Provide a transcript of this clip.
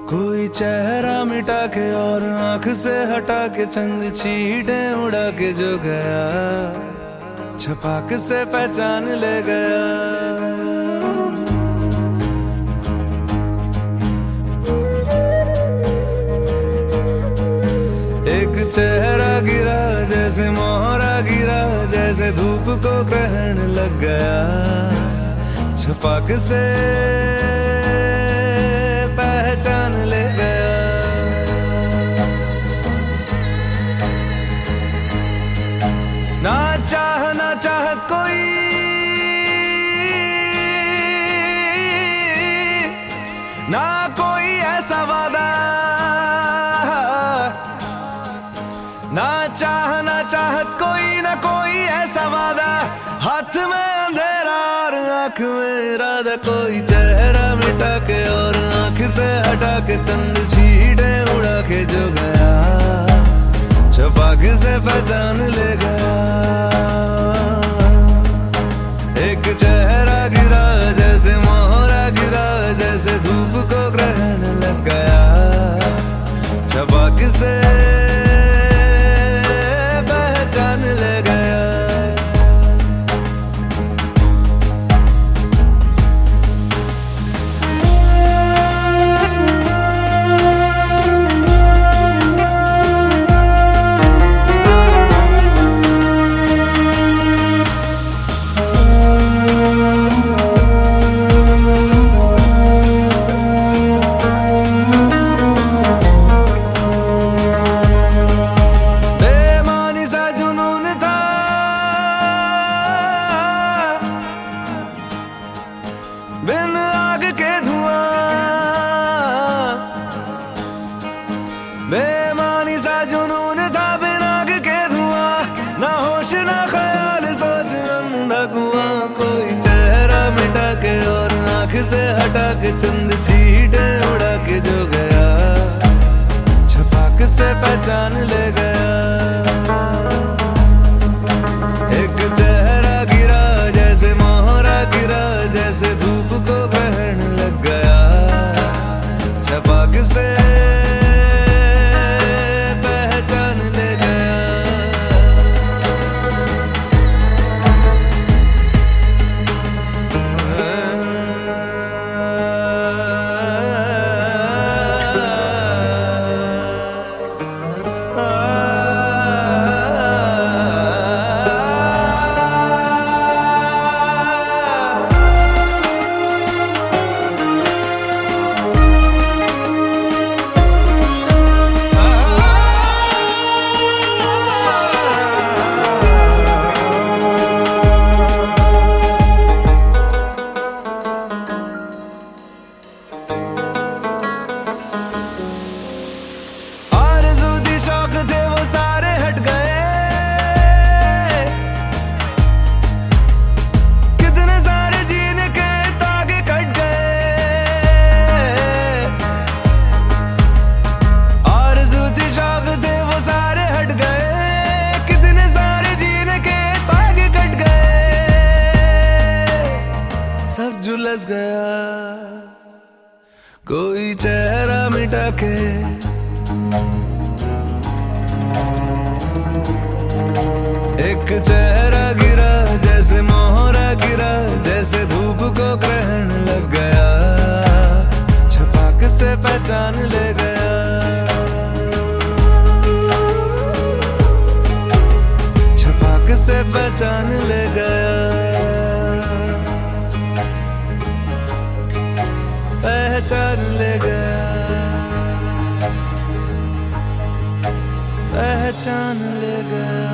कोई चेहरा मिटा के और आंख से हटा के चंद छींटे उड़ा के जो गया, छपाक से पहचान ले गया। एक चेहरा गिरा जैसे मोहरा गिरा, जैसे धूप को ग्रहण लग गया, छपाक से पहचान ले गया। ना चाह ना चाहत कोई, ना कोई ऐसा वादा, ना चाह ना चाहत कोई, ना कोई ऐसा वादा, हाथ में अंधेरा और आंख में इरादा। कोई चेहरा मिटा के और आंख से हटा के चंद छींटे उड़ा के जो गया, छपाक से पहचान ले गया। एक चेहरा गिरा जैसे मोहरा गिरा, जैसे धूप को ग्रहण लग गया, छपाक से पहचान ले गया। बिन आग के धुआं, बेमानी सा जुनून था बिन आग के धुआं, ना होश ना ख्याल सोच अंधा कुआं। कोई चेहरा मिटा के और आंख से हटा के चंद छींटे उड़ा के जो गया, छपाक से पहचान ले गया। एक चेहरा गिरा जैसे मोहरा गिरा, जैसे धूप को ग्रहण लग गया, छपाक से पहचान ले गया। शौक थे वो सारे हट गए, कितने सारे जीने के तागे कट गए। आरज़ू थी शौक थे वो सारे हट गए, कितने सारे जीने के तागे कट गए। सब झुलस गया कोई चेहरा मिटा के, एक चेहरा गिरा जैसे मोहरा गिरा, जैसे धूप को ग्रहण लग गया, छपाक से पहचान ले गया। छपाक से पहचान ले गया, पहचान ले गया, पहचान ले गया।